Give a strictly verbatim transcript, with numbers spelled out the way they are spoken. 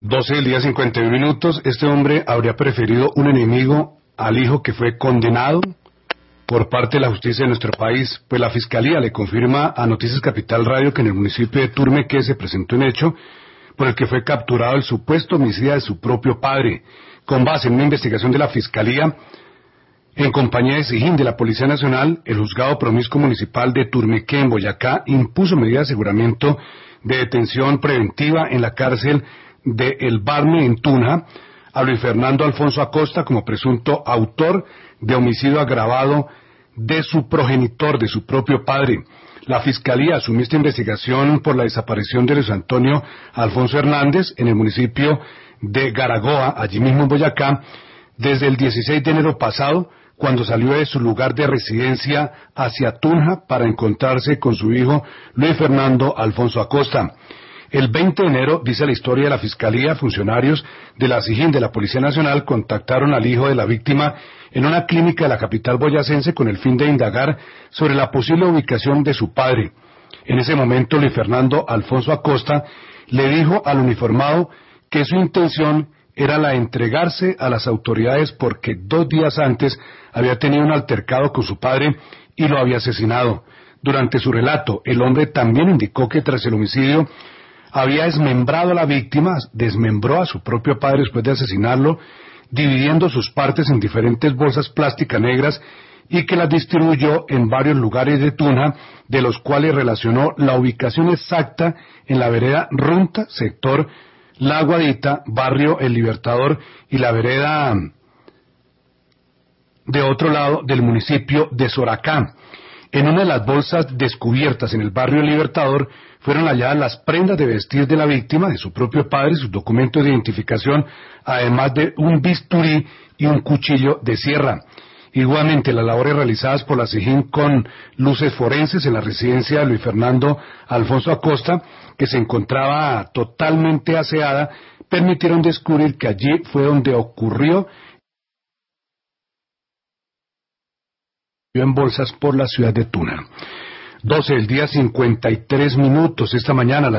doce del día cincuenta y uno minutos, este hombre habría preferido un enemigo al hijo que fue condenado por parte de la justicia de nuestro país, pues la Fiscalía le confirma a Noticias Capital Radio que en el municipio de Turmeque se presentó un hecho por el que fue capturado el supuesto homicida de su propio padre. Con base en una investigación de la Fiscalía, en compañía de SIJIN de la Policía Nacional, el Juzgado Promiscuo Municipal de Turmeque, en Boyacá, impuso medida de aseguramiento de detención preventiva en la cárcel de El Barne, en Tunja, a Luis Fernando Alfonso Acosta como presunto autor de homicidio agravado de su progenitor, de su propio padre. La Fiscalía asumió esta investigación por la desaparición de Luis Antonio Alfonso Hernández en el municipio de Garagoa, allí mismo en Boyacá, desde el dieciséis de enero pasado, cuando salió de su lugar de residencia hacia Tunja para encontrarse con su hijo Luis Fernando Alfonso Acosta. El veinte de enero, dice la historia de la Fiscalía, funcionarios de la SIJIN de la Policía Nacional contactaron al hijo de la víctima en una clínica de la capital boyacense con el fin de indagar sobre la posible ubicación de su padre. En ese momento, Luis Fernando Alfonso Acosta le dijo al uniformado que su intención era la de entregarse a las autoridades porque dos días antes había tenido un altercado con su padre y lo había asesinado. Durante su relato, el hombre también indicó que tras el homicidio había desmembrado a la víctima, desmembró a su propio padre después de asesinarlo, dividiendo sus partes en diferentes bolsas plásticas negras y que las distribuyó en varios lugares de Tunja, de los cuales relacionó la ubicación exacta en la vereda Runta, sector La Aguadita, barrio El Libertador, y la vereda de otro lado del municipio de Soracá. En una de las bolsas descubiertas en el barrio El Libertador fueron halladas las prendas de vestir de la víctima, de su propio padre, sus documentos de identificación, además de un bisturí y un cuchillo de sierra. Igualmente, las labores realizadas por la SIJIN con luces forenses en la residencia de Luis Fernando Alfonso Acosta, que se encontraba totalmente aseada, permitieron descubrir que allí fue donde ocurrió en bolsas por la ciudad de Tuna. doce del día cincuenta y tres minutos, esta mañana.